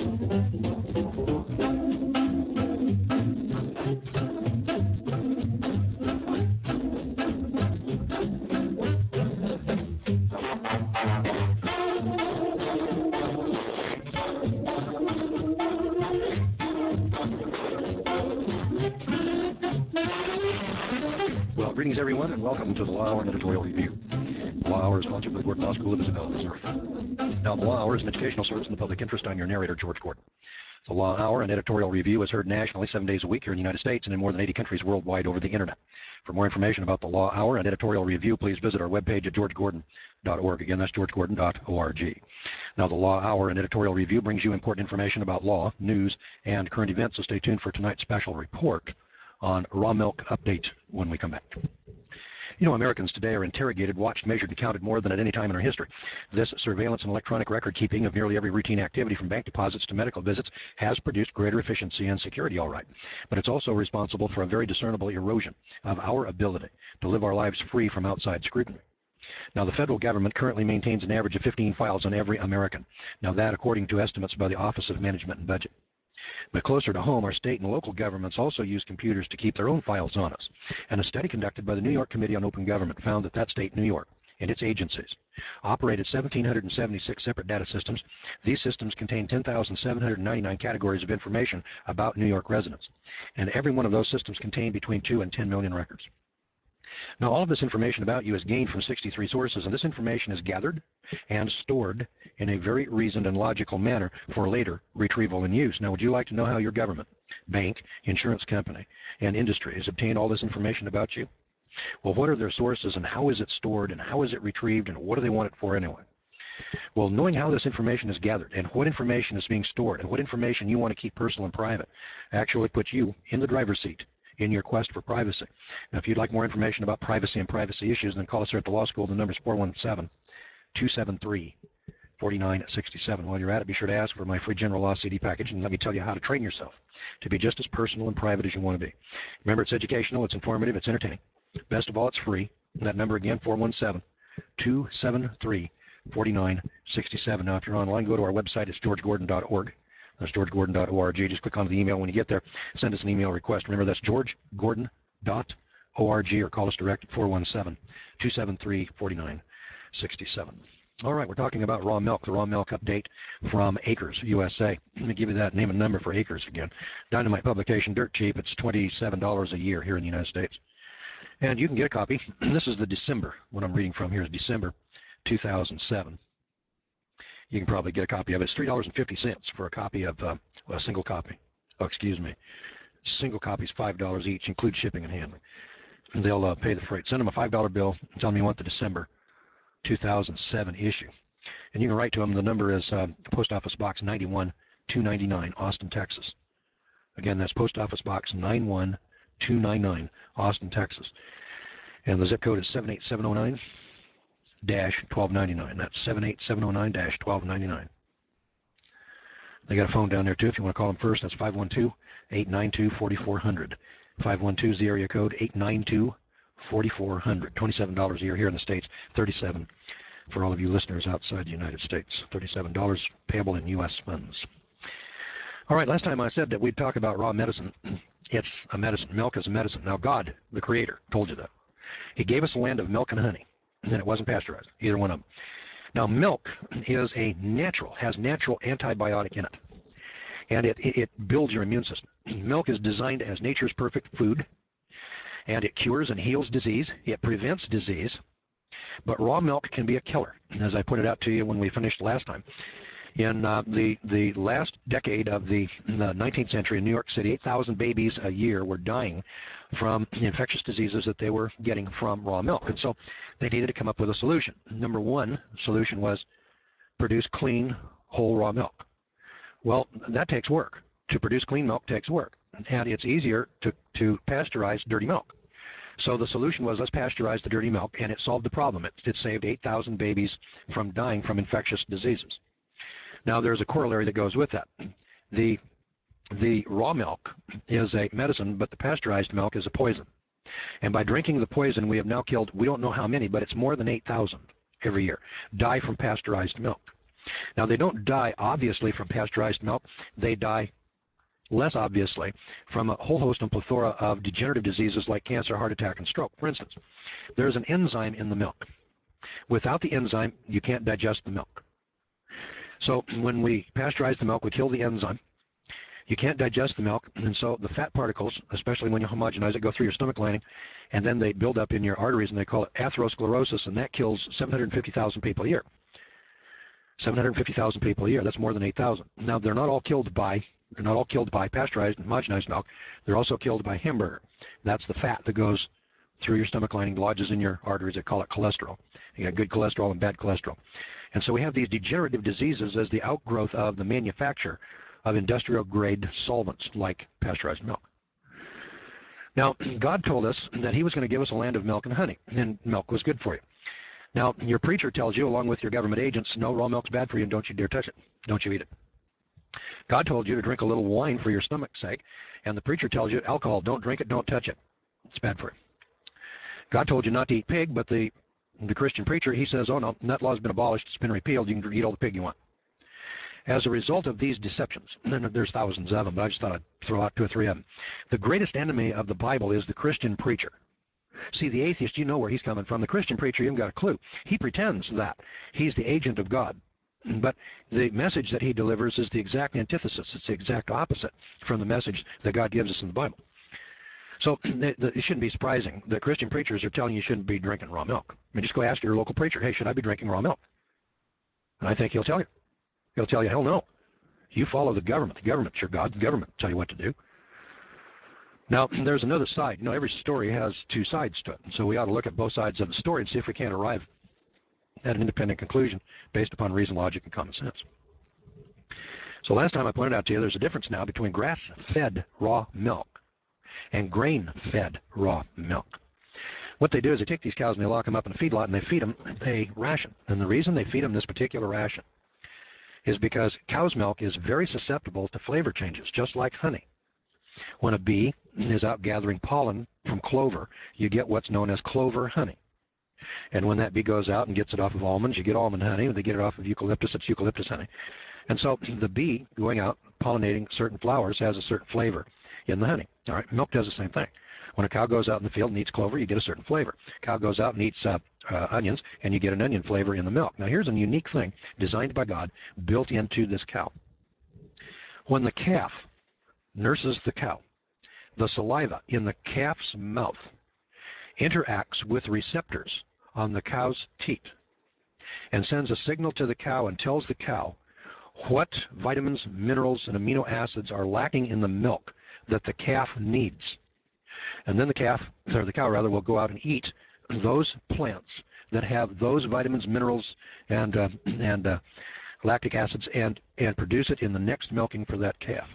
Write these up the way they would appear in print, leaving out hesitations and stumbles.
Well, greetings everyone, and welcome to the Law Hour and Editorial Review. The Law Hour is sponsored by the Gordon Law School of Isabella, Missouri. Now, the Law Hour is an educational service in the public interest. I'm your narrator, George Gordon. The Law Hour and Editorial Review is heard nationally 7 days a week here in the United States and in more than 80 countries worldwide over the internet. For more information about the Law Hour and Editorial Review, please visit our webpage at georgegordon.org. Again, that's georgegordon.org. Now, the Law Hour and Editorial Review brings you important information about law, news, and current events, so stay tuned for tonight's special report on raw milk update when we come back. You know, Americans today are interrogated, watched, measured, and counted more than at any time in our history. This surveillance and electronic record keeping of nearly every routine activity from bank deposits to medical visits has produced greater efficiency and security, all right. But it's also responsible for a very discernible erosion of our ability to live our lives free from outside scrutiny. Now, the federal government currently maintains an average of 15 files on every American. Now, that according to estimates by the Office of Management and Budget. But closer to home, our state and local governments also use computers to keep their own files on us. And a study conducted by the New York Committee on Open Government found that state, New York, and its agencies operated 1,776 separate data systems. These systems contain 10,799 categories of information about New York residents. And every one of those systems contained between 2 and 10 million records. Now, all of this information about you is gained from 63 sources, and this information is gathered and stored in a very reasoned and logical manner for later retrieval and use. Now, would you like to know how your government, bank, insurance company, and industry has obtained all this information about you? Well, what are their sources, and how is it stored, and how is it retrieved, and what do they want it for anyway? Well, knowing how this information is gathered and what information is being stored and what information you want to keep personal and private actually puts you in the driver's seat in your quest for privacy. Now, if you'd like more information about privacy and privacy issues, then call us here at the law school. The number is 417-273-4967. While you're at it, be sure to ask for my free general law CD package, and let me tell you how to train yourself to be just as personal and private as you want to be. Remember, it's educational, it's informative, it's entertaining. Best of all, it's free. And that number again, 417-273-4967. Now, if you're online, go to our website. It's georgegordon.org. That's georgegordon.org. Just click on the email when you get there. Send us an email request. Remember, that's georgegordon.org, or call us direct at 417-273-4967. All right, we're talking about raw milk, the raw milk update from Acres, USA. Let me give you that name and number for Acres again. Dynamite publication, dirt cheap. It's $27 a year here in the United States. And you can get a copy. This is the December. What I'm reading from here is December 2007. You can probably get a copy of it. It's $3.50 for a copy of a single copy. Oh, excuse me. Single copy is $5 each, include shipping and handling. And they'll pay the freight. Send them a $5 bill and tell them you want the December 2007 issue. And you can write to them. The number is Post Office Box 91299, Austin, Texas. Again, that's Post Office Box 91299, Austin, Texas. And the zip code is 78709. -1299. That's 78709-1299. They got a phone down there too if you want to call them first. That's 512-892-4400. 512 is the area code, 892-4400. $27 a year here in the States, $37 for all of you listeners outside the United States. $37 payable in U.S. funds. All right, last time I said that we'd talk about raw medicine. It's a medicine. Milk is a medicine. Now, God, the Creator, told you that. He gave us a land of milk and honey. And it wasn't pasteurized, either one of them. Now, milk is has natural antibiotic in it, and it builds your immune system. Milk is designed as nature's perfect food, and it cures and heals disease. It prevents disease, but raw milk can be a killer, as I pointed out to you when we finished last time. In the last decade of the 19th century in New York City, 8,000 babies a year were dying from infectious diseases that they were getting from raw milk. And so they needed to come up with a solution. Number one solution was produce clean, whole raw milk. Well, that takes work. To produce clean milk takes work. And it's easier to pasteurize dirty milk. So the solution was, let's pasteurize the dirty milk, and it solved the problem. It saved 8,000 babies from dying from infectious diseases. Now, there's a corollary that goes with that. The raw milk is a medicine, but the pasteurized milk is a poison. And by drinking the poison, we have now killed, we don't know how many, but it's more than 8,000 every year, die from pasteurized milk. Now, they don't die obviously from pasteurized milk. They die less obviously from a whole host and plethora of degenerative diseases like cancer, heart attack, and stroke. For instance, there's an enzyme in the milk. Without the enzyme, you can't digest the milk. So when we pasteurize the milk, we kill the enzyme. You can't digest the milk, and so the fat particles, especially when you homogenize it, go through your stomach lining, and then they build up in your arteries, and they call it atherosclerosis, and that kills 750,000 people a year. 750,000 people a year. That's more than 8,000. Now, they're not all killed by pasteurized and homogenized milk. They're also killed by hamburger. That's the fat that goes through your stomach lining, lodges in your arteries. They call it cholesterol. You got good cholesterol and bad cholesterol. And so we have these degenerative diseases as the outgrowth of the manufacture of industrial grade solvents like pasteurized milk. Now, God told us that he was going to give us a land of milk and honey, and milk was good for you. Now, your preacher tells you, along with your government agents, no, raw milk's bad for you and don't you dare touch it. Don't you eat it. God told you to drink a little wine for your stomach's sake, and the preacher tells you alcohol, don't drink it, don't touch it. It's bad for you. God told you not to eat pig, but the Christian preacher, he says, oh no, that law's been abolished, it's been repealed, you can eat all the pig you want. As a result of these deceptions, and there's thousands of them, but I just thought I'd throw out 2 or 3 of them. The greatest enemy of the Bible is the Christian preacher. See, the atheist, you know where he's coming from. The Christian preacher, you haven't got a clue. He pretends that he's the agent of God. But the message that he delivers is the exact antithesis. It's the exact opposite from the message that God gives us in the Bible. So it shouldn't be surprising that Christian preachers are telling you shouldn't be drinking raw milk. I mean, just go ask your local preacher, hey, should I be drinking raw milk? And I think he'll tell you. He'll tell you, hell no. You follow the government. The government's your God. The government will tell you what to do. Now, there's another side. You know, every story has 2 sides to it. So we ought to look at both sides of the story and see if we can't arrive at an independent conclusion based upon reason, logic, and common sense. So last time I pointed out to you there's a difference now between grass-fed raw milk and grain-fed raw milk. What they do is they take these cows and they lock them up in a feedlot and they feed them a ration. And the reason they feed them this particular ration is because cow's milk is very susceptible to flavor changes, just like honey. When a bee is out gathering pollen from clover, you get what's known as clover honey. And when that bee goes out and gets it off of almonds, you get almond honey. When they get it off of eucalyptus, it's eucalyptus honey. And so the bee going out pollinating certain flowers has a certain flavor in the honey. All right, milk does the same thing. When a cow goes out in the field and eats clover, you get a certain flavor. Cow goes out and eats onions, and you get an onion flavor in the milk. Now here's a unique thing designed by God, built into this cow. When the calf nurses the cow, the saliva in the calf's mouth interacts with receptors on the cow's teat and sends a signal to the cow and tells the cow what vitamins, minerals, and amino acids are lacking in the milk that the calf needs. And then the cow will go out and eat those plants that have those vitamins, minerals, and lactic acids and produce it in the next milking for that calf.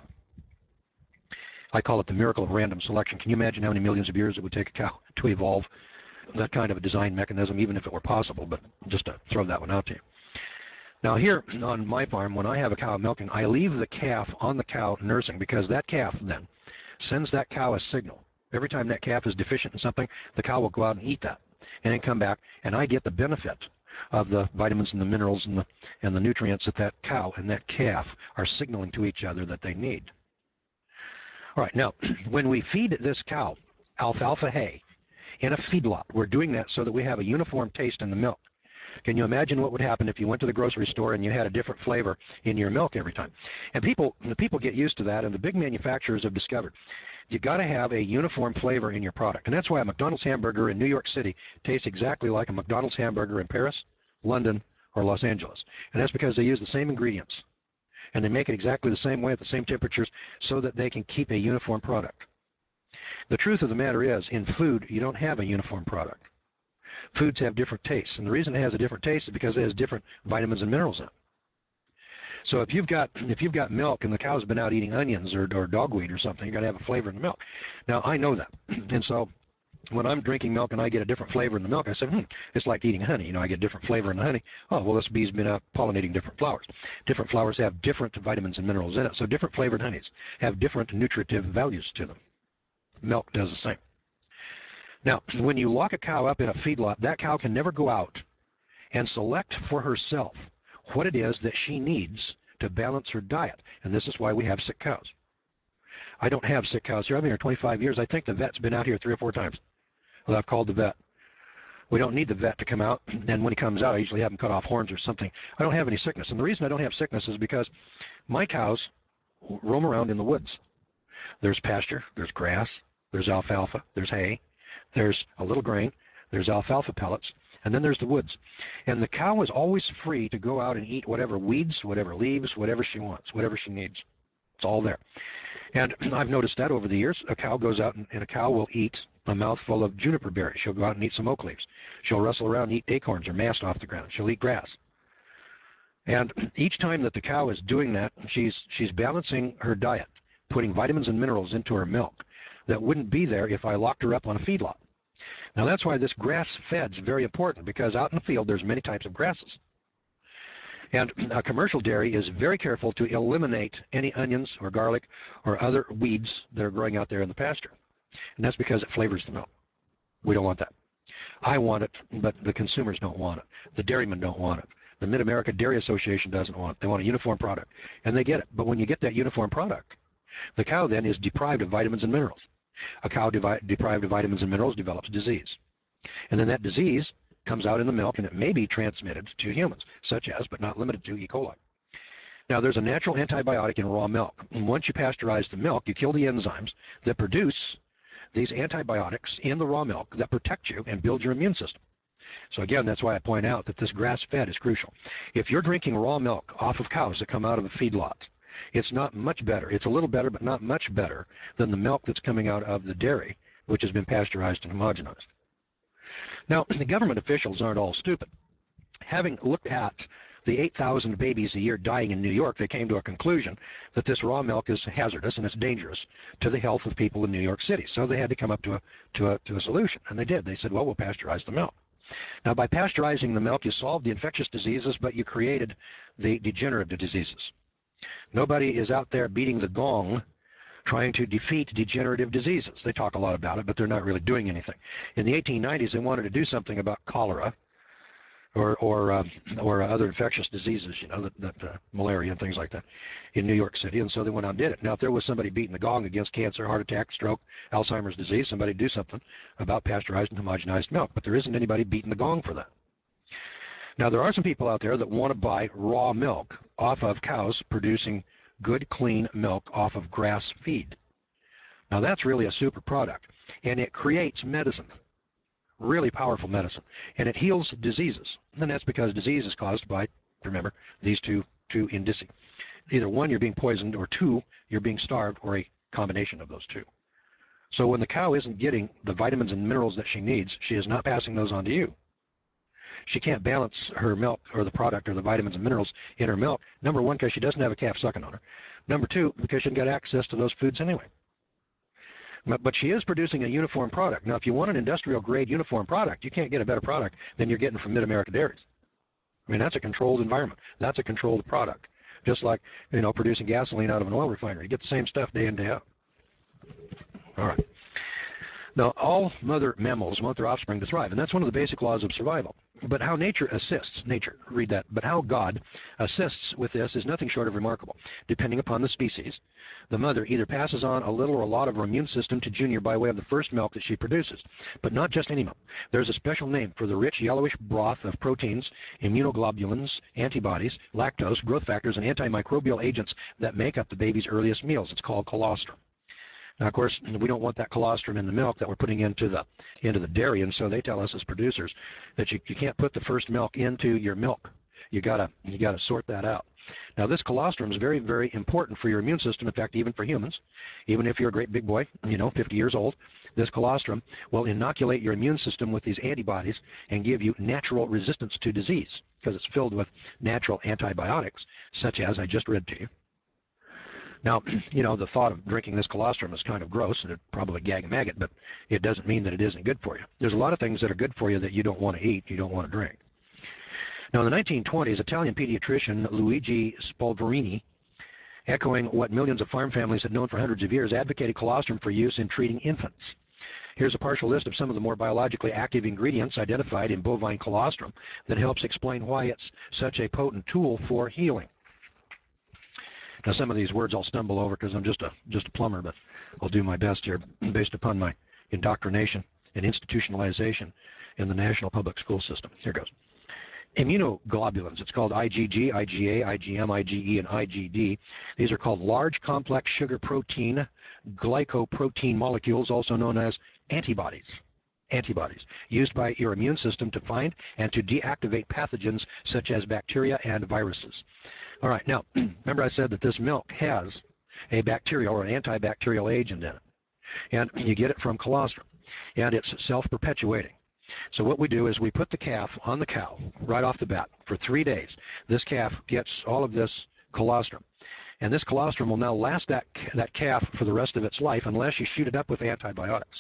I call it the miracle of random selection. Can you imagine how many millions of years it would take a cow to evolve that kind of a design mechanism, even if it were possible? But just to throw that one out to you. Now here on my farm, when I have a cow milking, I leave the calf on the cow nursing because that calf then sends that cow a signal. Every time that calf is deficient in something, the cow will go out and eat that and then come back, and I get the benefit of the vitamins and the minerals and the nutrients that that cow and that calf are signaling to each other that they need. All right, now, when we feed this cow alfalfa hay in a feedlot, we're doing that so that we have a uniform taste in the milk. Can you imagine what would happen if you went to the grocery store and you had a different flavor in your milk every time? And the people get used to that, and the big manufacturers have discovered you got to have a uniform flavor in your product. And that's why a McDonald's hamburger in New York City tastes exactly like a McDonald's hamburger in Paris, London, or Los Angeles. And that's because they use the same ingredients. And they make it exactly the same way at the same temperatures so that they can keep a uniform product. The truth of the matter is, in food, you don't have a uniform product. Foods have different tastes, and the reason it has a different taste is because it has different vitamins and minerals in it. So if you've got milk and the cow's been out eating onions or dogweed or something, you're going to have a flavor in the milk. Now, I know that. And so when I'm drinking milk and I get a different flavor in the milk, I say, it's like eating honey. You know, I get different flavor in the honey. Oh, well, this bee's been out pollinating different flowers. Different flowers have different vitamins and minerals in it. So different flavored honeys have different nutritive values to them. Milk does the same. Now, when you lock a cow up in a feedlot, that cow can never go out and select for herself what it is that she needs to balance her diet. And this is why we have sick cows. I don't have sick cows here. I've been here 25 years. I think the vet's been out here 3 or 4 times. Well, I've called the vet. We don't need the vet to come out, and when he comes out, I usually have him cut off horns or something. I don't have any sickness, and the reason I don't have sickness is because my cows roam around in the woods. There's pasture, there's grass, there's alfalfa, there's hay, there's a little grain, there's alfalfa pellets, and then there's the woods. And the cow is always free to go out and eat whatever weeds, whatever leaves, whatever she wants, whatever she needs. It's all there. And I've noticed that over the years. A cow goes out and a cow will eat a mouthful of juniper berries. She'll go out and eat some oak leaves. She'll rustle around and eat acorns or mast off the ground. She'll eat grass. And each time that the cow is doing that, she's balancing her diet, putting vitamins and minerals into her milk that wouldn't be there if I locked her up on a feedlot. Now that's why this grass fed is very important, because out in the field there's many types of grasses. And a commercial dairy is very careful to eliminate any onions or garlic or other weeds that are growing out there in the pasture. And that's because it flavors the milk. We don't want that. I want it, but the consumers don't want it. The dairymen don't want it. The Mid-America Dairy Association doesn't want it. They want a uniform product. And they get it. But when you get that uniform product, the cow then is deprived of vitamins and minerals. A cow deprived of vitamins and minerals develops disease. And then that disease comes out in the milk, and it may be transmitted to humans, such as, but not limited to, E. coli. Now, there's a natural antibiotic in raw milk. And once you pasteurize the milk, you kill the enzymes that produce these antibiotics in the raw milk that protect you and build your immune system. So again, that's why I point out that this grass-fed is crucial. If you're drinking raw milk off of cows that come out of a feedlot, it's not much better. It's a little better, but not much better than the milk that's coming out of the dairy, which has been pasteurized and homogenized. Now, the government officials aren't all stupid. Having looked at the 8,000 babies a year dying in New York, they came to a conclusion that this raw milk is hazardous and it's dangerous to the health of people in New York City. So they had to come up to a solution, and they did. They said, well, we'll pasteurize the milk. Now, by pasteurizing the milk, you solved the infectious diseases, but you created the degenerative diseases. Nobody is out there beating the gong trying to defeat degenerative diseases. They talk a lot about it, but they're not really doing anything. In the 1890s, they wanted to do something about cholera or other infectious diseases, you know, malaria and things like that in New York City, and so they went out and did it. Now, if there was somebody beating the gong against cancer, heart attack, stroke, Alzheimer's disease, somebody do something about pasteurized and homogenized milk, but there isn't anybody beating the gong for that. Now, there are some people out there that want to buy raw milk off of cows producing good, clean milk off of grass feed. Now, that's really a super product, and it creates medicine, really powerful medicine, and it heals diseases. And that's because disease is caused by, remember, these two indices. Either one, you're being poisoned, or two, you're being starved, or a combination of those two. So when the cow isn't getting the vitamins and minerals that she needs, she is not passing those on to you. She can't balance her milk or the product or the vitamins and minerals in her milk. Number one, because she doesn't have a calf sucking on her. Number two, because she hasn't got access to those foods anyway. But she is producing a uniform product. Now, if you want an industrial grade uniform product, you can't get a better product than you're getting from Mid-America Dairies. I mean, that's a controlled environment. That's a controlled product. Just like, you know, producing gasoline out of an oil refinery. You get the same stuff day in, day out. All right. Now, all mother mammals want their offspring to thrive, and that's one of the basic laws of survival. But how nature assists, read that, but how God assists with this is nothing short of remarkable. Depending upon the species, the mother either passes on a little or a lot of her immune system to Junior by way of the first milk that she produces. But not just any milk. There's a special name for the rich yellowish broth of proteins, immunoglobulins, antibodies, lactose, growth factors, and antimicrobial agents that make up the baby's earliest meals. It's called colostrum. Now, of course, we don't want that colostrum in the milk that we're putting into the dairy, and so they tell us as producers that you can't put the first milk into your milk. You gotta sort that out. Now, this colostrum is very, very important for your immune system. In fact, even for humans, even if you're a great big boy, 50 years old, this colostrum will inoculate your immune system with these antibodies and give you natural resistance to disease because it's filled with natural antibiotics, such as I just read to you. Now, the thought of drinking this colostrum is kind of gross, and it'd probably gag a maggot, but it doesn't mean that it isn't good for you. There's a lot of things that are good for you that you don't want to eat, you don't want to drink. Now, in the 1920s, Italian pediatrician Luigi Spolverini, echoing what millions of farm families had known for hundreds of years, advocated colostrum for use in treating infants. Here's a partial list of some of the more biologically active ingredients identified in bovine colostrum that helps explain why it's such a potent tool for healing. Now, some of these words I'll stumble over because I'm just a plumber, but I'll do my best here based upon my indoctrination and institutionalization in the national public school system. Here goes. Immunoglobulins. It's called IgG, IgA, IgM, IgE, and IgD. These are called large complex sugar protein glycoprotein molecules, also known as antibodies. Antibodies used by your immune system to find and to deactivate pathogens such as bacteria and viruses. All right, now, remember I said that this milk has a bacterial or an antibacterial agent in it. And you get it from colostrum. And it's self-perpetuating. So what we do is we put the calf on the cow right off the bat for 3 days. This calf gets all of this colostrum. And this colostrum will now last that calf for the rest of its life unless you shoot it up with antibiotics.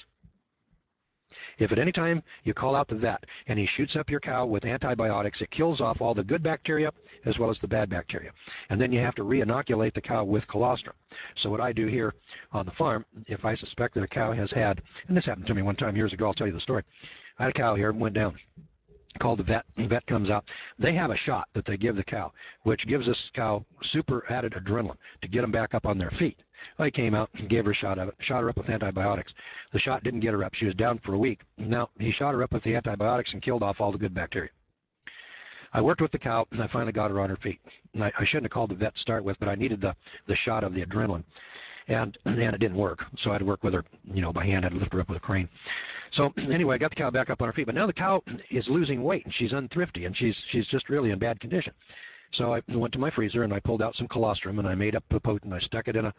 If at any time you call out the vet and he shoots up your cow with antibiotics, it kills off all the good bacteria as well as the bad bacteria. And then you have to re-inoculate the cow with colostrum. So what I do here on the farm, if I suspect that a cow has had, and this happened to me one time years ago, I'll tell you the story. I had a cow here, went down, called the vet. The vet comes out. They have a shot that they give the cow, which gives this cow super added adrenaline to get them back up on their feet. Well, he came out and gave her a shot of it, shot her up with antibiotics. The shot didn't get her up. She was down for a week. Now, he shot her up with the antibiotics and killed off all the good bacteria. I worked with the cow, and I finally got her on her feet. And I shouldn't have called the vet to start with, but I needed the shot of the adrenaline. And it didn't work, so I had to work with her, by hand. I had to lift her up with a crane. So anyway, I got the cow back up on her feet. But now the cow is losing weight, and she's unthrifty, and she's just really in bad condition. So I went to my freezer, and I pulled out some colostrum, and I made up a potent. I stuck it in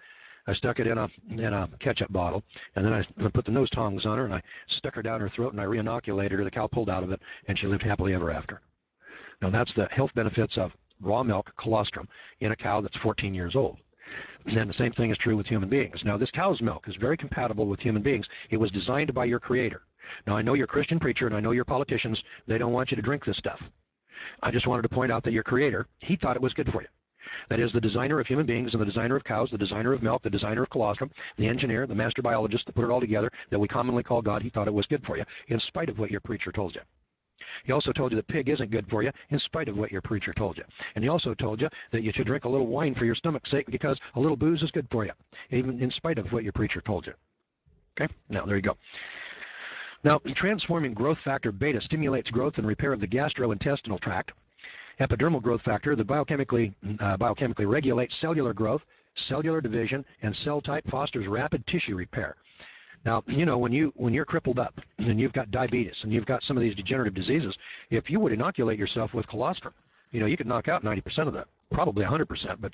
a ketchup bottle, and then I put the nose tongs on her, and I stuck her down her throat, and I re-inoculated her. The cow pulled out of it, and she lived happily ever after. Now that's the health benefits of raw milk colostrum in a cow that's 14 years old. And the same thing is true with human beings. Now, this cow's milk is very compatible with human beings. It was designed by your creator. Now, I know you're a Christian preacher, and I know you're politicians. They don't want you to drink this stuff. I just wanted to point out that your creator, he thought it was good for you. That is, the designer of human beings and the designer of cows, the designer of milk, the designer of colostrum, the engineer, the master biologist that put it all together, that we commonly call God, he thought it was good for you, in spite of what your preacher told you. He also told you that pig isn't good for you, in spite of what your preacher told you. And he also told you that you should drink a little wine for your stomach's sake because a little booze is good for you, even in spite of what your preacher told you. Okay? Now, there you go. Now, transforming growth factor beta stimulates growth and repair of the gastrointestinal tract. Epidermal growth factor, the biochemically regulates cellular growth, cellular division, and cell type, fosters rapid tissue repair. Now, when you're crippled up and you've got diabetes and you've got some of these degenerative diseases, if you would inoculate yourself with colostrum, you could knock out 90% of that, probably 100%. But,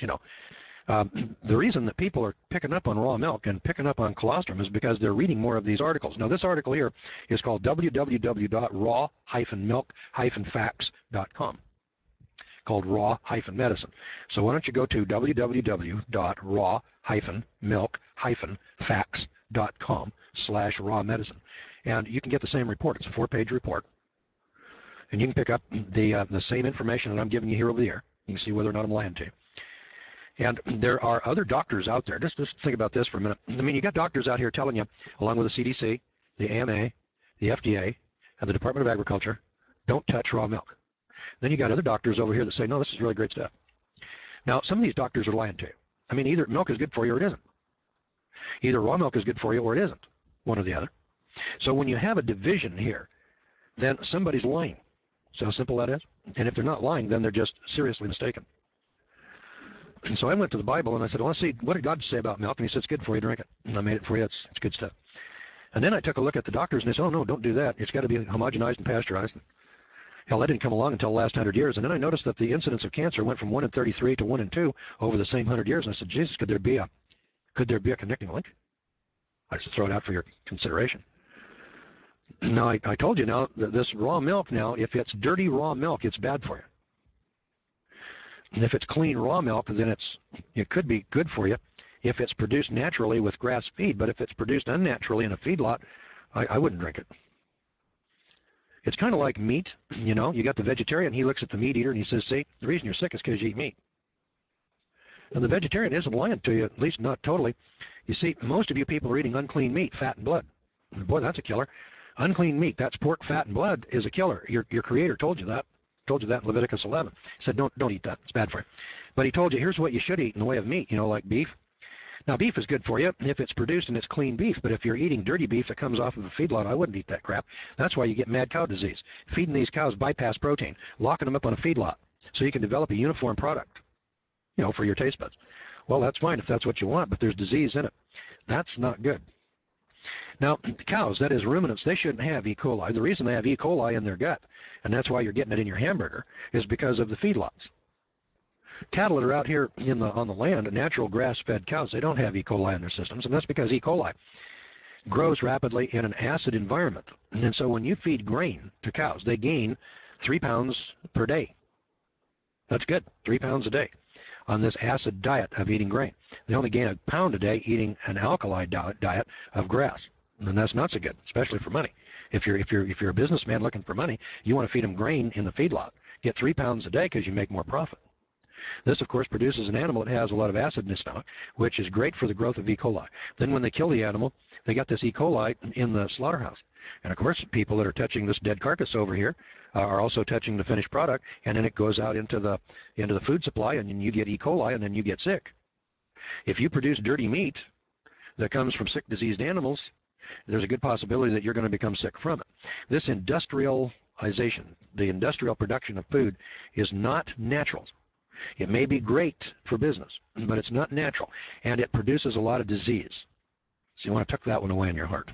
the reason that people are picking up on raw milk and picking up on colostrum is because they're reading more of these articles. Now, this article here is called www.raw-facts.com. called raw-medicine. So why don't you go to www.raw-milk-facts.com/raw medicine, and you can get the same report. It's a 4-page report, and you can pick up the same information that I'm giving you here over the air. You can see whether or not I'm lying to you. And there are other doctors out there. Just think about this for a minute. I mean, you got doctors out here telling you, along with the CDC, the AMA, the FDA, and the Department of Agriculture, don't touch raw milk. Then you got other doctors over here that say, no, this is really great stuff. Now, some of these doctors are lying to you. I mean, either milk is good for you or it isn't. Either raw milk is good for you or it isn't, one or the other. So when you have a division here, then somebody's lying. So how simple that is. And if they're not lying, then they're just seriously mistaken. And so I went to the Bible and I said, well, let's see, what did God say about milk? And he said, it's good for you, drink it. And I made it for you. It's good stuff. And then I took a look at the doctors and they said, oh, no, don't do that. It's got to be homogenized and pasteurized. Hell, that didn't come along until the last 100 years. And then I noticed that the incidence of cancer went from 1 in 33 to 1 in 2 over the same 100 years. And I said, Jesus, could there be a connecting link? I just throw it out for your consideration. Now, I told you now that this raw milk now, if it's dirty raw milk, it's bad for you. And if it's clean raw milk, then it could be good for you if it's produced naturally with grass feed. But if it's produced unnaturally in a feedlot, I wouldn't drink it. It's kind of like meat, you got the vegetarian, he looks at the meat eater and he says, see, the reason you're sick is because you eat meat. And the vegetarian isn't lying to you, at least not totally. You see, most of you people are eating unclean meat, fat and blood. Boy, that's a killer. Unclean meat, that's pork, fat, and blood, is a killer. Your creator told you that. Told you that in Leviticus 11. He said, don't eat that. It's bad for you. But he told you, here's what you should eat in the way of meat, like beef. Now, beef is good for you if it's produced and it's clean beef, but if you're eating dirty beef that comes off of a feedlot, I wouldn't eat that crap. That's why you get mad cow disease. Feeding these cows bypass protein, locking them up on a feedlot so you can develop a uniform product, for your taste buds. Well, that's fine if that's what you want, but there's disease in it. That's not good. Now, cows, that is ruminants, they shouldn't have E. coli. The reason they have E. coli in their gut, and that's why you're getting it in your hamburger, is because of the feedlots. Cattle that are out here on the land, natural grass-fed cows, they don't have E. coli in their systems, and that's because E. coli grows rapidly in an acid environment. And so when you feed grain to cows, they gain 3 pounds per day. That's good, 3 pounds a day on this acid diet of eating grain. They only gain 1 pound a day eating an alkali diet of grass. And that's not so good, especially for money. If you're a businessman looking for money, you want to feed them grain in the feedlot. Get 3 pounds a day because you make more profit. This, of course, produces an animal that has a lot of acid in its stomach, which is great for the growth of E. coli. Then when they kill the animal, they got this E. coli in the slaughterhouse. And, of course, people that are touching this dead carcass over here are also touching the finished product, and then it goes out into the food supply, and you get E. coli, and then you get sick. If you produce dirty meat that comes from sick, diseased animals, there's a good possibility that you're going to become sick from it. This industrialization, the industrial production of food, is not natural. It may be great for business, but it's not natural, and it produces a lot of disease. So you want to tuck that one away in your heart.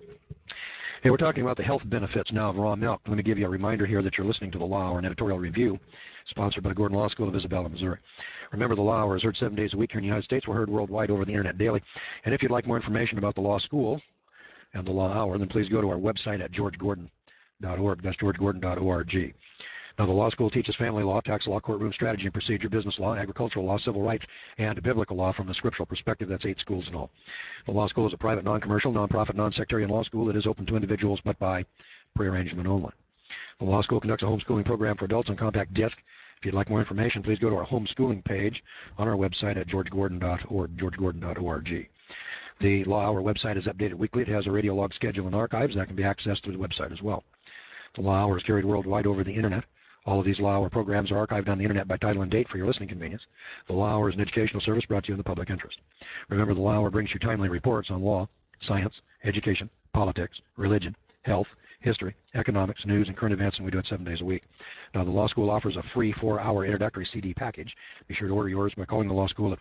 Hey, we're talking about the health benefits now of raw milk. Let me give you a reminder here that you're listening to The Law Hour, an editorial review sponsored by the Gordon Law School of Isabella, Missouri. Remember, The Law Hour is heard 7 days a week here in the United States. We're heard worldwide over the internet daily. And if you'd like more information about the law school and the Law Hour, then please go to our website at georgegordon.org. That's georgegordon.org. Now, the law school teaches family law, tax law, courtroom strategy and procedure, business law, agricultural law, civil rights, and biblical law from a scriptural perspective. That's 8 schools in all. The law school is a private, non-commercial, non-profit, non-sectarian law school that is open to individuals, but by prearrangement only. The law school conducts a homeschooling program for adults on compact disc. If you'd like more information, please go to our homeschooling page on our website at georgegordon.org, georgegordon.org. The Law Hour website is updated weekly. It has a radio log schedule and archives that can be accessed through the website as well. The Law Hour is carried worldwide over the internet. All of these Law Hour programs are archived on the internet by title and date for your listening convenience. The Law Hour is an educational service brought to you in the public interest. Remember, the Law Hour brings you timely reports on law, science, education, politics, religion, health, history, economics, news, and current events, and we do it 7 days a week. Now, the Law School offers a free 4-hour introductory CD package. Be sure to order yours by calling the Law School at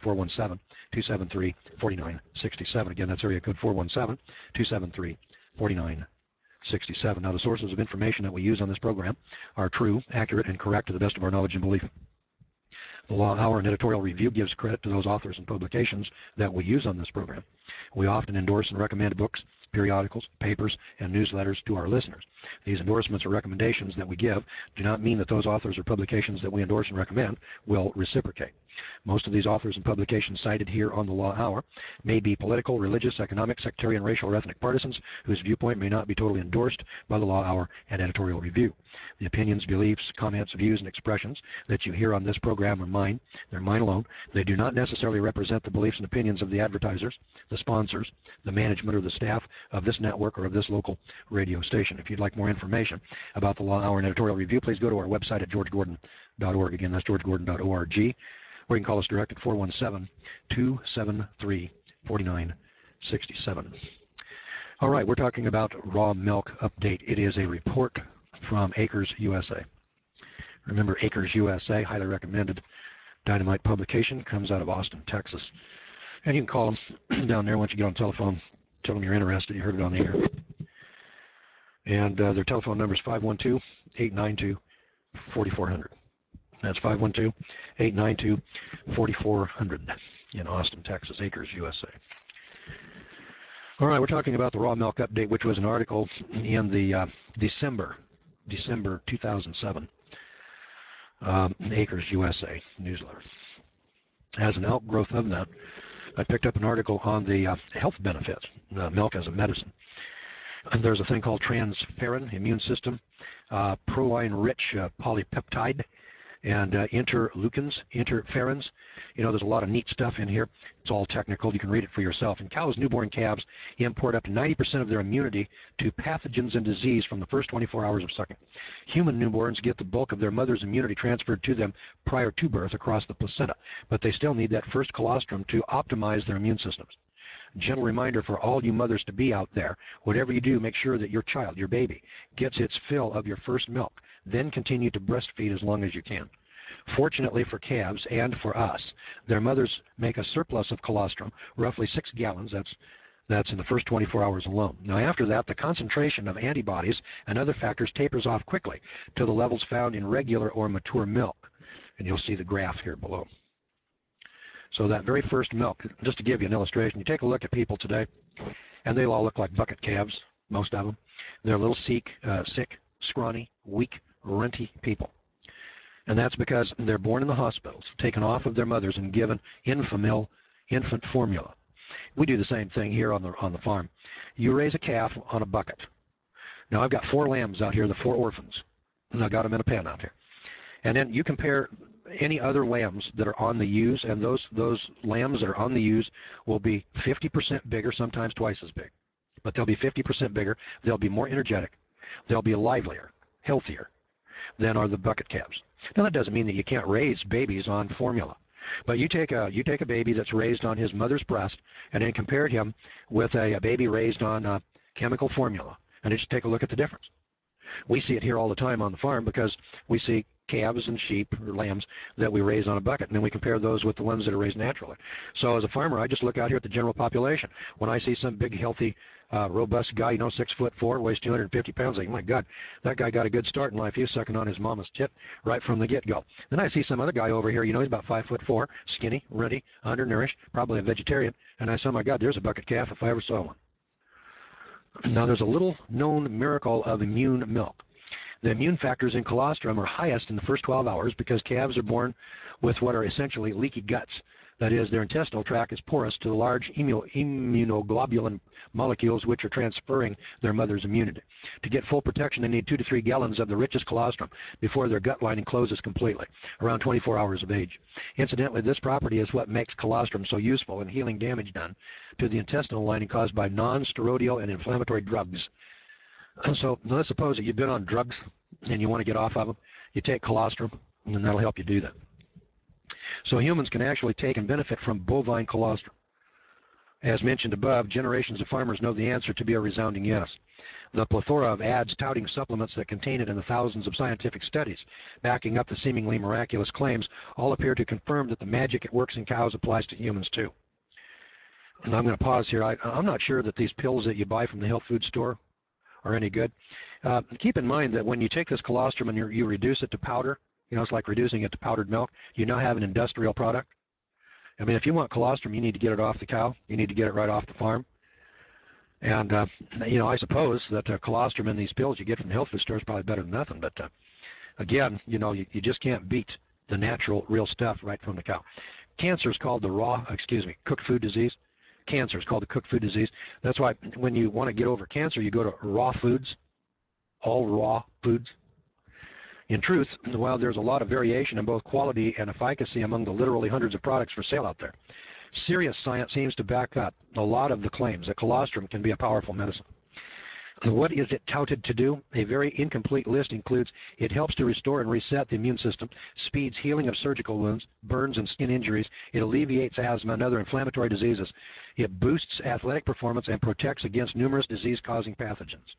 417-273-4967. Again, that's area code 417-273-4967. Now, the sources of information that we use on this program are true, accurate, and correct to the best of our knowledge and belief. The Law Hour and editorial review gives credit to those authors and publications that we use on this program. We often endorse and recommend books, periodicals, papers, and newsletters to our listeners. These endorsements or recommendations that we give do not mean that those authors or publications that we endorse and recommend will reciprocate. Most of these authors and publications cited here on the Law Hour may be political, religious, economic, sectarian, racial, or ethnic partisans whose viewpoint may not be totally endorsed by the Law Hour and editorial review. The opinions, beliefs, comments, views, and expressions that you hear on this program are mine. They're mine alone. They do not necessarily represent the beliefs and opinions of the advertisers, the sponsors, the management, or the staff of this network or of this local radio station. If you'd like more information about the Law Hour and editorial review, please go to our website at georgegordon.org. Again, that's georgegordon.org. Or you can call us direct at 417-273-4967. All right, we're talking about raw milk update. It is a report from Acres USA. Remember, Acres USA, highly recommended dynamite publication, comes out of Austin, Texas. And you can call them down there once you get on the telephone. Tell them you're interested. You heard it on the air. And their telephone number is 512-892-4400. That's 512-892-4400 in Austin, Texas, Acres, USA. All right, we're talking about the raw milk update, which was an article in the December 2007 Acres, USA newsletter. As an outgrowth of that, I picked up an article on the health benefits, milk as a medicine. And there's a thing called transferrin, immune system, proline-rich polypeptide, and interleukins, interferons. You know, there's a lot of neat stuff in here. It's all technical. You can read it for yourself. And cows, newborn calves, import up to 90% of their immunity to pathogens and disease from the first 24 hours of sucking. Human newborns get the bulk of their mother's immunity transferred to them prior to birth across the placenta, but they still need that first colostrum to optimize their immune systems. Gentle reminder for all you mothers to be out there, whatever you do, make sure that your child, your baby, gets its fill of your first milk. Then continue to breastfeed as long as you can. Fortunately for calves and for us, their mothers make a surplus of colostrum, roughly 6 gallons. That's in the first 24 hours alone. Now after that, the concentration of antibodies and other factors tapers off quickly to the levels found in regular or mature milk. And you'll see the graph here below. So that very first milk, just to give you an illustration, you take a look at people today, and they all look like bucket calves, most of them. They're a little sick, scrawny, weak, runty people. And that's because they're born in the hospitals, taken off of their mothers and given Enfamil infant formula. We do the same thing here on the farm. You raise a calf on a bucket. Now I've got 4 lambs out here, the 4 orphans, and I got them in a pen out here. And then you compare any other lambs that are on the ewes, and those lambs that are on the ewes will be 50% bigger, sometimes twice as big. But they'll be 50% bigger. They'll be more energetic. They'll be livelier, healthier than are the bucket calves. Now that doesn't mean that you can't raise babies on formula. But you take a baby that's raised on his mother's breast and then compare him with a baby raised on chemical formula, and just take a look at the difference. We see it here all the time on the farm because we see calves and sheep or lambs that we raise on a bucket, and then we compare those with the ones that are raised naturally. So as a farmer, I just look out here at the general population. When I see some big, healthy, robust guy, 6'4", weighs 250 pounds, I think, my God, that guy got a good start in life. He was sucking on his mama's tit right from the get-go. Then I see some other guy over here, he's about 5'4", skinny, ruddy, undernourished, probably a vegetarian, and I say, oh my God, there's a bucket calf if I ever saw one. Now there's a little known miracle of immune milk. The immune factors in colostrum are highest in the first 12 hours because calves are born with what are essentially leaky guts. That is, their intestinal tract is porous to the large immunoglobulin molecules which are transferring their mother's immunity. To get full protection, they need 2 to 3 gallons of the richest colostrum before their gut lining closes completely, around 24 hours of age. Incidentally, this property is what makes colostrum so useful in healing damage done to the intestinal lining caused by non-steroidal and inflammatory drugs. So let's suppose that you've been on drugs and you want to get off of them. You take colostrum, and then that'll help you do that. So humans can actually take and benefit from bovine colostrum. As mentioned above, generations of farmers know the answer to be a resounding yes. The plethora of ads touting supplements that contain it and the thousands of scientific studies backing up the seemingly miraculous claims all appear to confirm that the magic that works in cows applies to humans too. And I'm going to pause here. I'm not sure that these pills that you buy from the health food store are any good. Keep in mind that when you take this colostrum and you reduce it to powder, it's like reducing it to powdered milk, you now have an industrial product. I mean, if you want colostrum, you need to get it off the cow. You need to get it right off the farm. And, I suppose that colostrum in these pills you get from the health food store is probably better than nothing. But, again, you just can't beat the natural, real stuff right from the cow. Cancer is called cooked food disease. Cancer is called the cooked food disease. That's why when you want to get over cancer, you go to raw foods, all raw foods. In truth, while there's a lot of variation in both quality and efficacy among the literally hundreds of products for sale out there, serious science seems to back up a lot of the claims that colostrum can be a powerful medicine. What is it touted to do? A very incomplete list includes it helps to restore and reset the immune system, speeds healing of surgical wounds, burns and skin injuries, it alleviates asthma and other inflammatory diseases, it boosts athletic performance and protects against numerous disease-causing pathogens.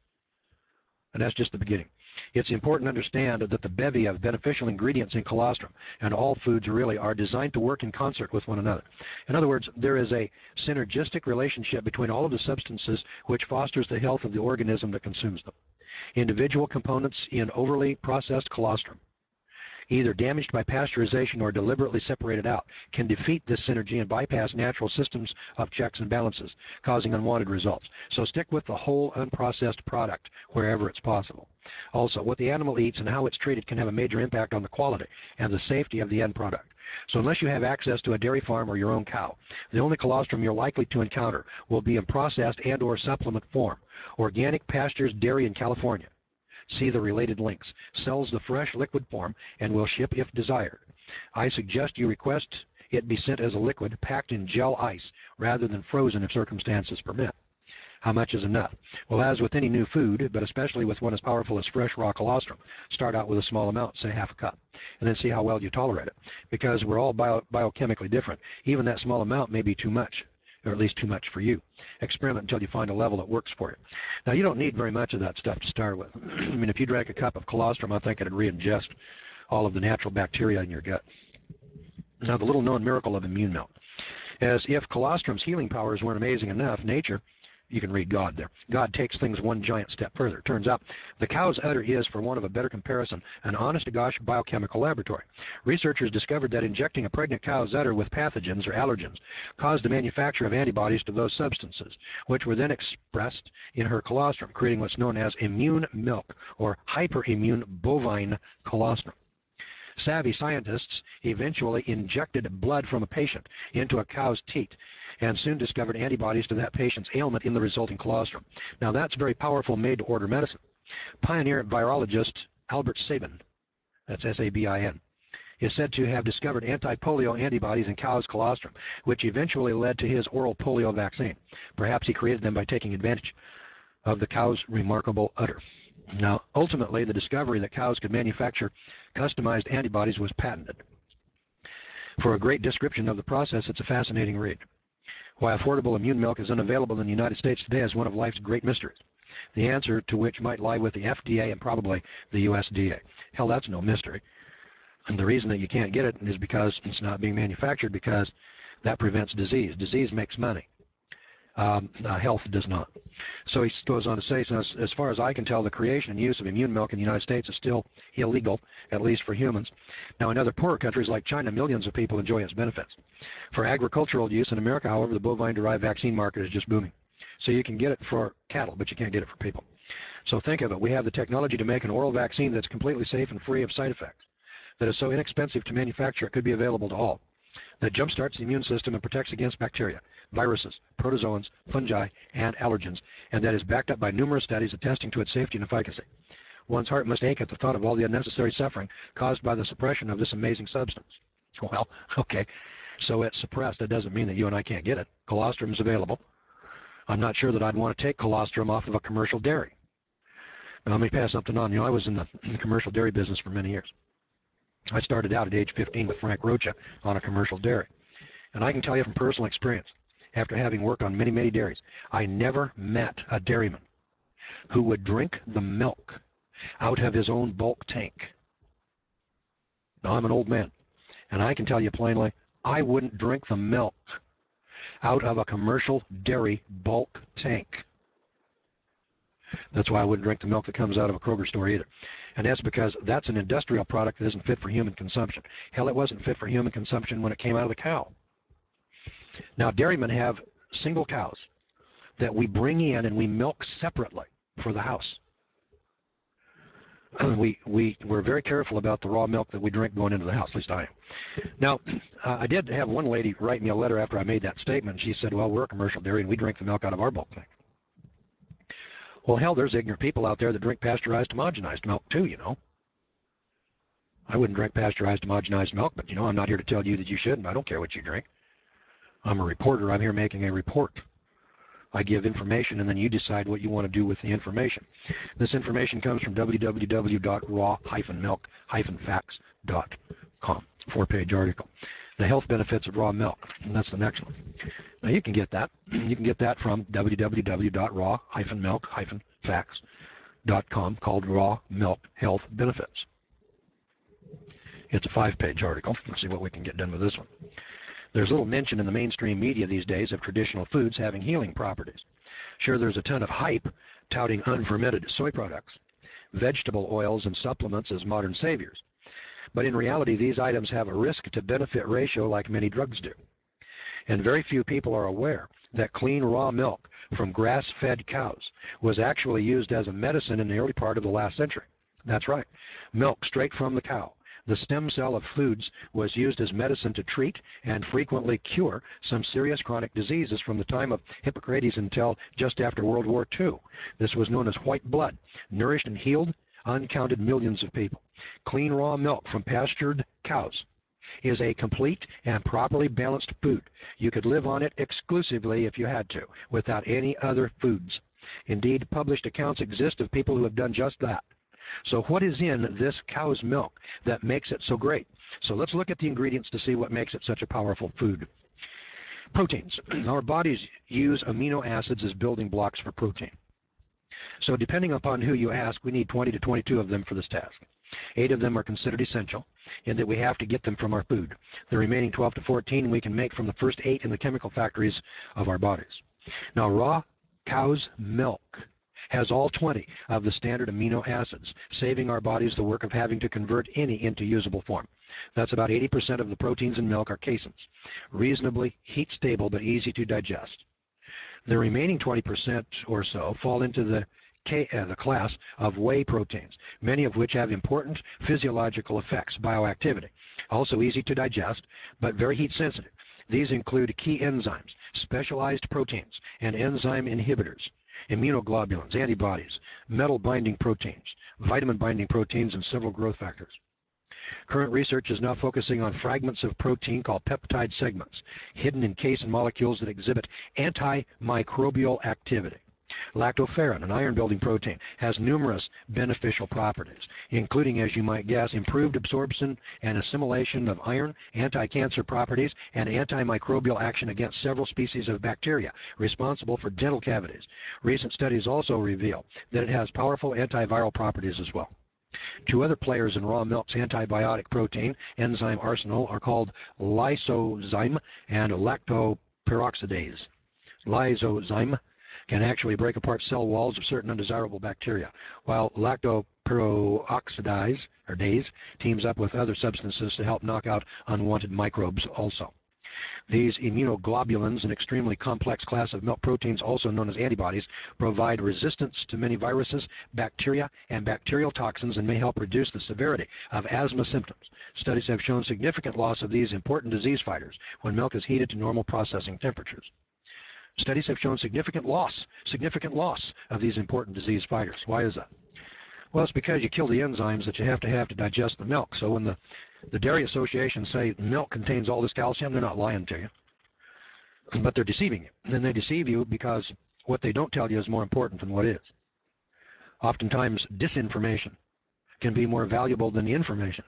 And that's just the beginning. It's important to understand that the bevy of beneficial ingredients in colostrum and all foods really are designed to work in concert with one another. In other words, there is a synergistic relationship between all of the substances which fosters the health of the organism that consumes them. Individual components in overly processed colostrum, either damaged by pasteurization or deliberately separated out, can defeat this synergy and bypass natural systems of checks and balances, causing unwanted results. So stick with the whole unprocessed product wherever it's possible. Also, what the animal eats and how it's treated can have a major impact on the quality and the safety of the end product. So unless you have access to a dairy farm or your own cow, the only colostrum you're likely to encounter will be in processed and or supplement form. Organic Pastures Dairy in California. See the related links. Sells the fresh liquid form and will ship if desired. I suggest you request it be sent as a liquid packed in gel ice rather than frozen if circumstances permit. How much is enough? Well, as with any new food, but especially with one as powerful as fresh raw colostrum, start out with a small amount, say half a cup, and then see how well you tolerate it. Because we're all biochemically different. Even that small amount may be too much, or at least too much for you. Experiment until you find a level that works for you. Now, you don't need very much of that stuff to start with. I mean, if you drank a cup of colostrum, I think it'd re-ingest all of the natural bacteria in your gut. Now, the little-known miracle of immune milk. As if colostrum's healing powers weren't amazing enough, nature, you can read God there. God takes things one giant step further. It turns out the cow's udder is, for want of a better comparison, an honest-to-gosh biochemical laboratory. Researchers discovered that injecting a pregnant cow's udder with pathogens or allergens caused the manufacture of antibodies to those substances, which were then expressed in her colostrum, creating what's known as immune milk or hyperimmune bovine colostrum. Savvy scientists eventually injected blood from a patient into a cow's teat and soon discovered antibodies to that patient's ailment in the resulting colostrum. Now that's very powerful made-to-order medicine. Pioneer virologist Albert Sabin, that's S-A-B-I-N, is said to have discovered anti-polio antibodies in cow's colostrum, which eventually led to his oral polio vaccine. Perhaps he created them by taking advantage of the cow's remarkable udder. Now, ultimately, the discovery that cows could manufacture customized antibodies was patented. For a great description of the process, it's a fascinating read. Why affordable immune milk is unavailable in the United States today is one of life's great mysteries, the answer to which might lie with the FDA and probably the USDA. Hell, that's no mystery. And the reason that you can't get it is because it's not being manufactured, because that prevents disease. Disease makes money. Health does not. So he goes on to say, so as far as I can tell, the creation and use of immune milk in the United States is still illegal, at least for humans. Now, in other poorer countries like China, millions of people enjoy its benefits. For agricultural use in America, however, the bovine-derived vaccine market is just booming. So you can get it for cattle, but you can't get it for people. So think of it. We have the technology to make an oral vaccine that's completely safe and free of side effects, that is so inexpensive to manufacture it could be available to all, that jumpstarts the immune system and protects against bacteria, viruses, protozoans, fungi, and allergens, and that is backed up by numerous studies attesting to its safety and efficacy. One's heart must ache at the thought of all the unnecessary suffering caused by the suppression of this amazing substance. Well, okay, so it's suppressed. That doesn't mean that you and I can't get it. Colostrum is available. I'm not sure that I'd want to take colostrum off of a commercial dairy. Now, let me pass something on. You know, I was in the commercial dairy business for many years. I started out at age 15 with Frank Rocha on a commercial dairy. And I can tell you from personal experience, after having worked on many, many dairies, I never met a dairyman who would drink the milk out of his own bulk tank. Now, I'm an old man, and I can tell you plainly, I wouldn't drink the milk out of a commercial dairy bulk tank. That's why I wouldn't drink the milk that comes out of a Kroger store either. And that's because that's an industrial product that isn't fit for human consumption. Hell, it wasn't fit for human consumption when it came out of the cow. Now, dairymen have single cows that we bring in and we milk separately for the house. We're very careful about the raw milk that we drink going into the house, at least I am. Now, I did have one lady write me a letter after I made that statement. She said, well, we're a commercial dairy and we drink the milk out of our bulk tank. Well, hell, there's ignorant people out there that drink pasteurized, homogenized milk too, you know. I wouldn't drink pasteurized, homogenized milk, but, you know, I'm not here to tell you that you shouldn't. I don't care what you drink. I'm a reporter. I'm here making a report. I give information, and then you decide what you want to do with the information. This information comes from www.raw-milk-facts.com, 4-page article. The health benefits of raw milk, and that's the next one. Now, you can get that. You can get that from www.raw-milk-facts.com, called Raw Milk Health Benefits. It's a 5-page article. Let's see what we can get done with this one. There's little mention in the mainstream media these days of traditional foods having healing properties. Sure, there's a ton of hype touting unfermented soy products, vegetable oils, and supplements as modern saviors. But in reality, these items have a risk-to-benefit ratio like many drugs do. And very few people are aware that clean raw milk from grass-fed cows was actually used as a medicine in the early part of the last century. That's right, milk straight from the cow. The stem cell of foods was used as medicine to treat and frequently cure some serious chronic diseases from the time of Hippocrates until just after World War II. This was known as white blood, nourished and healed uncounted millions of people. Clean raw milk from pastured cows is a complete and properly balanced food. You could live on it exclusively if you had to, without any other foods. Indeed, published accounts exist of people who have done just that. So what is in this cow's milk that makes it so great? So let's look at the ingredients to see what makes it such a powerful food. Proteins. Our bodies use amino acids as building blocks for protein. So depending upon who you ask, we need 20 to 22 of them for this task. 8 of them are considered essential in that we have to get them from our food. The remaining 12 to 14 we can make from the first 8 in the chemical factories of our bodies. Now, raw cow's milk has all 20 of the standard amino acids, saving our bodies the work of having to convert any into usable form. That's about 80% of the proteins in milk are caseins, reasonably heat stable but easy to digest. The remaining 20% or so fall into the class of whey proteins, many of which have important physiological effects, bioactivity. Also easy to digest, but very heat sensitive. These include key enzymes, specialized proteins, and enzyme inhibitors, immunoglobulins, antibodies, metal binding proteins, vitamin binding proteins, and several growth factors. Current research is now focusing on fragments of protein called peptide segments, hidden in casein molecules that exhibit antimicrobial activity. Lactoferrin, an iron-building protein, has numerous beneficial properties, including, as you might guess, improved absorption and assimilation of iron, anti-cancer properties, and antimicrobial action against several species of bacteria responsible for dental cavities. Recent studies also reveal that it has powerful antiviral properties as well. 2 other players in raw milk's antibiotic protein enzyme arsenal are called lysozyme and lactoperoxidase. Lysozyme can actually break apart cell walls of certain undesirable bacteria, while lactoperoxidase or DASE teams up with other substances to help knock out unwanted microbes also. These immunoglobulins, an extremely complex class of milk proteins also known as antibodies, provide resistance to many viruses, bacteria, and bacterial toxins and may help reduce the severity of asthma symptoms. Studies have shown significant loss of these important disease fighters when milk is heated to normal processing temperatures. Studies have shown significant loss of these important disease fighters. Why is that? Well, it's because you kill the enzymes that you have to digest the milk. So when the dairy associations say milk contains all this calcium, they're not lying to you, but they're deceiving you. And they deceive you because what they don't tell you is more important than what is. Oftentimes, disinformation can be more valuable than the information.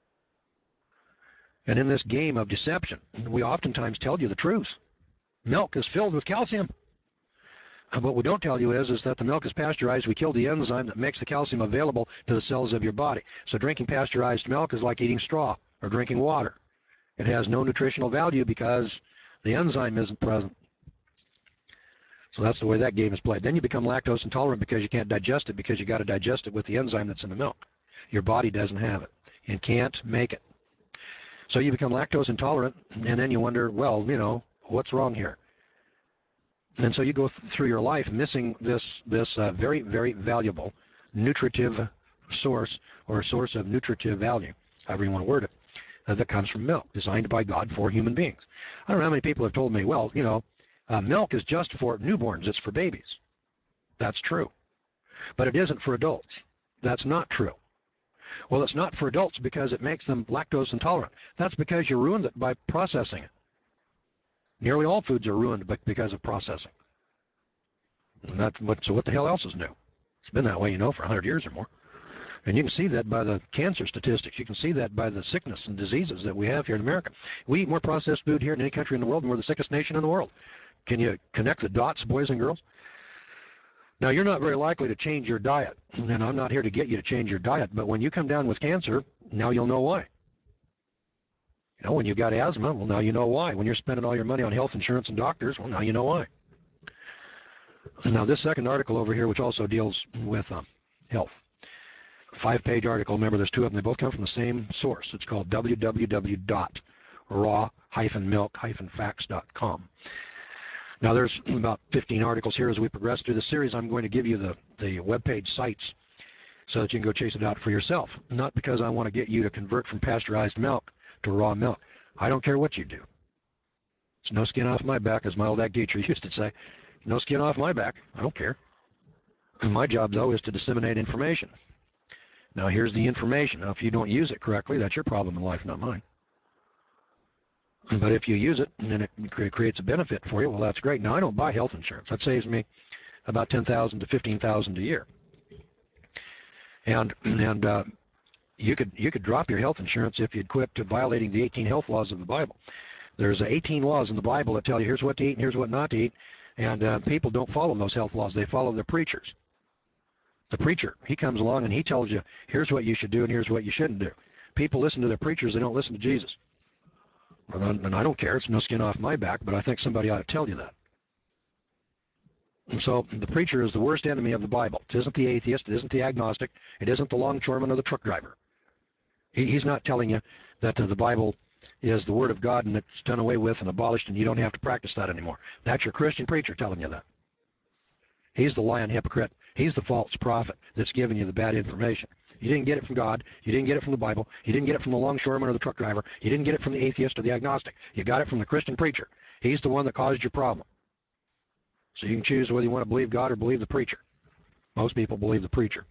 And in this game of deception, we oftentimes tell you the truth. Milk is filled with calcium. And what we don't tell you is that the milk is pasteurized. We kill the enzyme that makes the calcium available to the cells of your body. So drinking pasteurized milk is like eating straw or drinking water. It has no nutritional value because the enzyme isn't present. So that's the way that game is played. Then you become lactose intolerant because you can't digest it, because you got to digest it with the enzyme that's in the milk. Your body doesn't have it and can't make it. So you become lactose intolerant, and then you wonder, well, what's wrong here? And so you go through your life missing this very, very valuable nutritive source, or source of nutritive value, however you want to word it, that comes from milk, designed by God for human beings. I don't know how many people have told me, well, milk is just for newborns, it's for babies. That's true. But it isn't for adults. That's not true. Well, it's not for adults because it makes them lactose intolerant. That's because you ruined it by processing it. Nearly all foods are ruined because of processing. So what the hell else is new? It's been that way, for 100 years or more. And you can see that by the cancer statistics. You can see that by the sickness and diseases that we have here in America. We eat more processed food here than any country in the world, and we're the sickest nation in the world. Can you connect the dots, boys and girls? Now, you're not very likely to change your diet, and I'm not here to get you to change your diet, but when you come down with cancer, now you'll know why. When you've got asthma, well, now you know why. When you're spending all your money on health insurance and doctors, well, now you know why. Now, this second article over here, which also deals with health, 5-page article. Remember, there's 2 of them. They both come from the same source. It's called www.raw-milk-facts.com. Now, there's about 15 articles here. As we progress through the series, I'm going to give you the webpage sites so that you can go chase it out for yourself. Not because I want to get you to convert from pasteurized milk to raw milk. I don't care what you do. It's no skin off my back, as my old ag teacher used to say. No skin off my back. I don't care. And my job, though, is to disseminate information. Now, here's the information. Now, if you don't use it correctly, that's your problem in life, not mine. But if you use it and it creates a benefit for you, well, that's great. Now, I don't buy health insurance. That saves me about $10,000 to $15,000 a year. And you could drop your health insurance if you'd quit violating the 18 health laws of the Bible. There's 18 laws in the Bible that tell you here's what to eat and here's what not to eat. And people don't follow those health laws. They follow the preachers. The preacher, he comes along and he tells you, here's what you should do and here's what you shouldn't do. People listen to their preachers. They don't listen to Jesus. And I don't care. It's no skin off my back, but I think somebody ought to tell you that. And so the preacher is the worst enemy of the Bible. It isn't the atheist. It isn't the agnostic. It isn't the longshoreman or the truck driver. He's not telling you that the Bible is the Word of God and it's done away with and abolished and you don't have to practice that anymore. That's your Christian preacher telling you that. He's the lying hypocrite. He's the false prophet that's giving you the bad information. You didn't get it from God. You didn't get it from the Bible. You didn't get it from the longshoreman or the truck driver. You didn't get it from the atheist or the agnostic. You got it from the Christian preacher. He's the one that caused your problem. So you can choose whether you want to believe God or believe the preacher. Most people believe the preacher.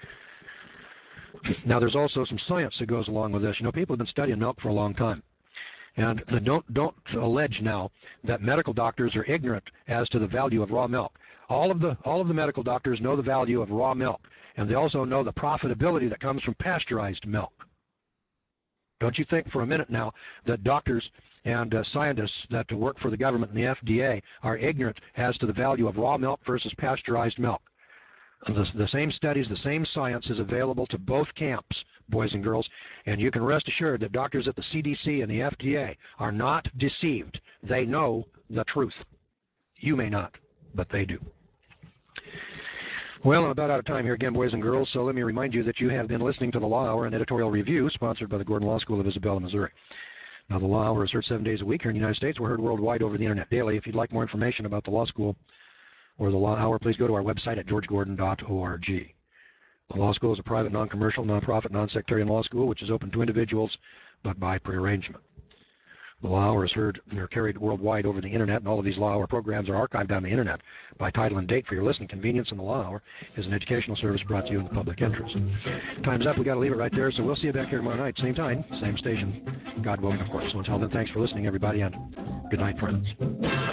Now, there's also some science that goes along with this. You know, people have been studying milk for a long time. And don't allege now that medical doctors are ignorant as to the value of raw milk. All of the medical doctors know the value of raw milk, and they also know the profitability that comes from pasteurized milk. Don't you think for a minute now that doctors and scientists that work for the government and the FDA are ignorant as to the value of raw milk versus pasteurized milk? The same studies, the same science is available to both camps, boys and girls, and you can rest assured that doctors at the CDC and the FDA are not deceived. They know the truth. You may not, but they do. Well, I'm about out of time here again, boys and girls, so let me remind you that you have been listening to the Law Hour, an editorial review sponsored by the Gordon Law School of Isabella, Missouri. Now, the Law Hour is heard 7 days a week here in the United States. We're heard worldwide over the internet daily. If you'd like more information about the law school or the Law Hour, please go to our website at georgegordon.org. The law school is a private, non-commercial, non-profit, non-sectarian law school which is open to individuals but by prearrangement. The Law Hour is heard or carried worldwide over the internet, and all of these Law Hour programs are archived on the internet by title and date for your listening convenience, and the Law Hour is an educational service brought to you in the public interest. Time's up. We got to leave it right there, so we'll see you back here tomorrow night, same time, same station, God willing, of course. So until then, thanks for listening, everybody, and good night, friends.